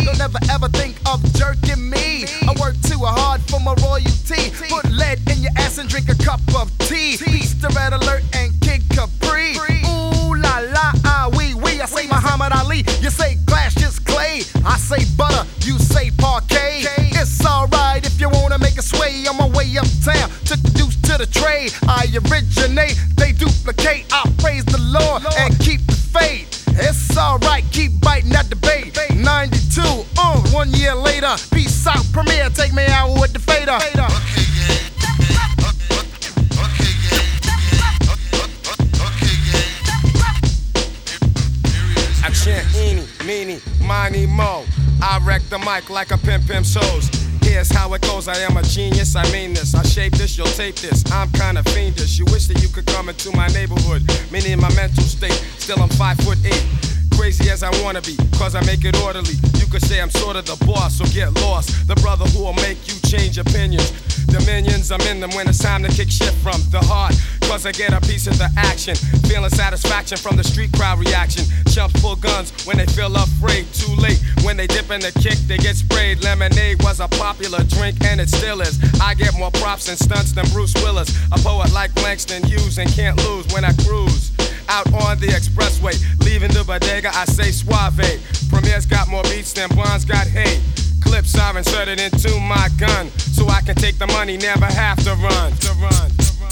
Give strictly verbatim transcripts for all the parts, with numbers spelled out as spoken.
Don't ever ever think of jerking me. I work too hard for my royalty. Put lead in your ass and drink a cup of tea. Peace to Red Alert and Kid Capri. Ooh la la, ah wee wee. I say Muhammad Ali, you say glass, just clay. I say butter, you say parquet. It's alright if you wanna make a sway. On my way uptown, took the deuce to the trade. I originate, they duplicate. I praise the Lord and keep the faith. It's alright, keep biting at the bait. ninety-two, uh, one year later. Peace out, Premier, take me out with the fader. I chant eeny, meeny, miny, mo. I wreck the mic like a pimp pimp shows. Here's how it goes, I am a genius, I mean this. I shape this, you'll tape this, I'm kinda fiendish. You wish that you could come into my neighborhood, meaning my mental state. Still I'm five foot eight, crazy as I wanna be, cause I make it orderly. You could say I'm sort of the boss, so get lost. The brother who will make you change opinions. Dominions, I'm in them when it's time to kick shit from the heart. Cause I get a piece of the action. Feeling satisfaction from the street crowd reaction. Chumps pull guns when they feel afraid. Too late, when they dip in the kick, they get sprayed. Lemonade was a popular drink and it still is. I get more props and stunts than Bruce Willis. A poet like Langston Hughes and can't lose when I cruise out on the expressway. Leaving the bodega, I say suave. Premier's got more beats than Bonds got hate. Clips are inserted into my gun, so I can take the money, never have to run. To run.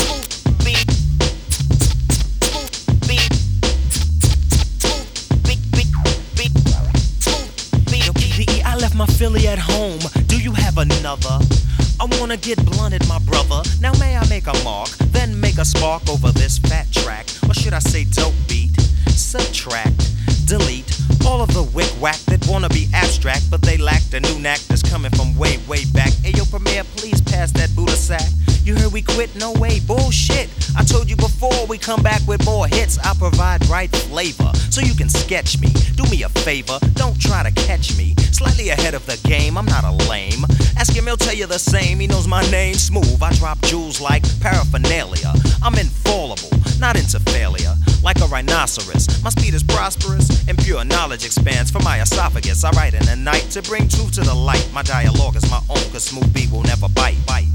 Yo, K V E, I left my Philly at home. Do you have another? I wanna get blunted, my brother. Now may I make a mark, then make a spark over this fat track, or should I say dope beat? Subtract, delete all of the wick whack that wanna be abstract, but they lack the new knack that's coming from way, way back. Ayo, Premier, please pass that Buddha sack. You heard we quit? No way, bullshit. I told you before, we come back with more hits. I provide right flavor, so you can sketch me. Do me a favor, don't try to catch me. Slightly ahead of the game, I'm not a lame. Ask him, he'll tell you the same. He knows my name, smooth. I drop jewels like paraphernalia. I'm infallible, not into failure. Like a rhinoceros, my speed is prosperous, and pure knowledge expands from my esophagus. I write in the night to bring truth to the light. My dialogue is my own, cause smooth B will never bite, bite.